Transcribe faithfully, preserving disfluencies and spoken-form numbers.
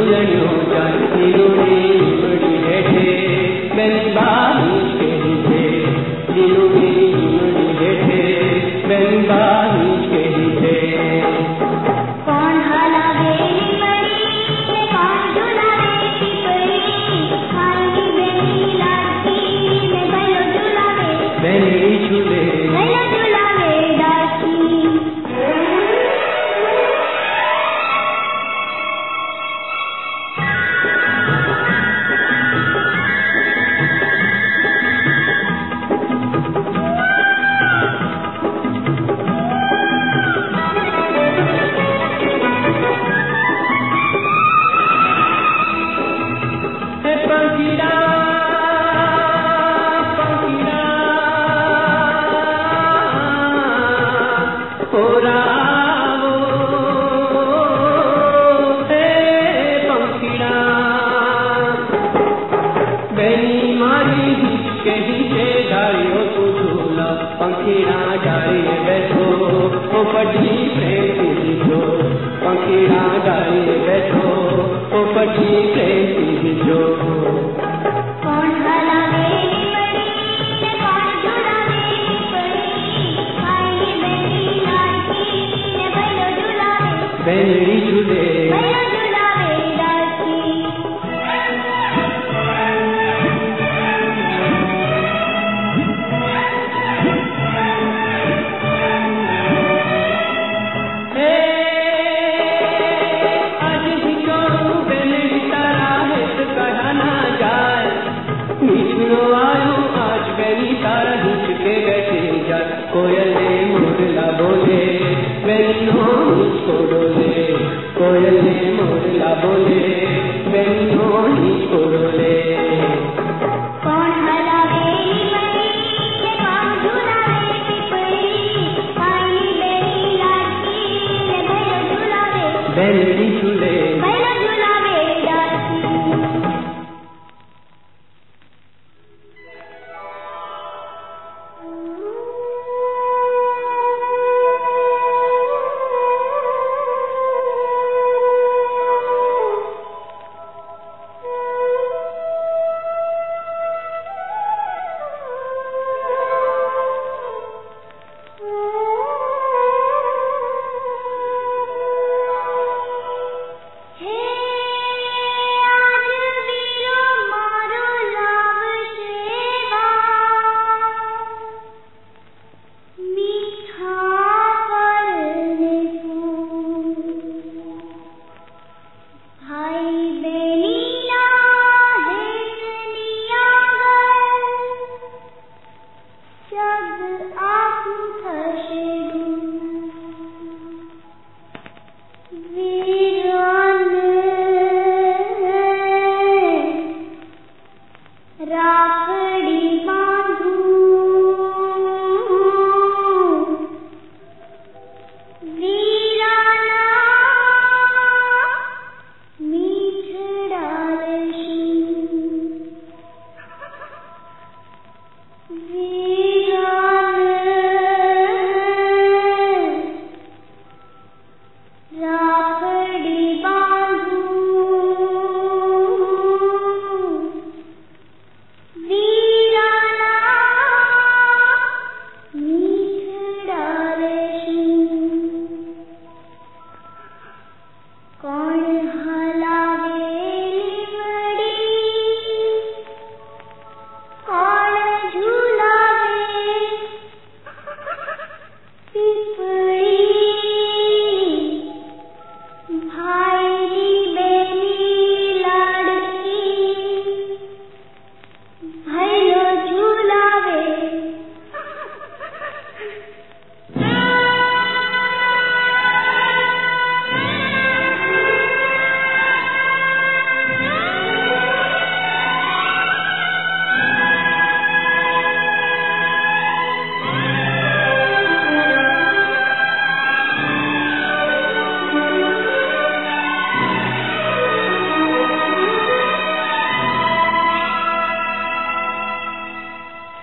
झूलनियो जाती रुड़ी रुड़ी हेठे बेनी बाही के हिते रुड़ी रुड़ी हेठे बेनी बाही के हिते कौन हलावे परी ने कौन झुलावे परी खाली बेनी लाठी ने भलो झुलावे बेनी झूले भलो झुलावे डाकी पंखीड़ा पंखीड़ा हो रावो हे पंखीड़ा बेनी मारी के हिते डारियो तू झूला पंखीड़ा डारिए बैठो ओ पटी प्रेम दीजो पंखीड़ा डारिए बैठो ओ पटी प्रेम दीजो कौन हलावे परी ने कौन झुलावे परी खाली बेनी लाठी ने भलो झुलावे बेनी झूले भलो झुलावे डाकी हे आज भिजो बेनी तारा हित कहा ना जाए मिठुरो आयो आज बेनी तारा हिच के बैठे जाए कोयल ने मोरला बोले बेनी हो मुझको डोले कोयल ने मोरला बोले बेनी हो मुझको डोले कौन हलावे परी ने कौन झुलावे परी खाली बेनी लाठी ने भलो झुलावे बेनी झूले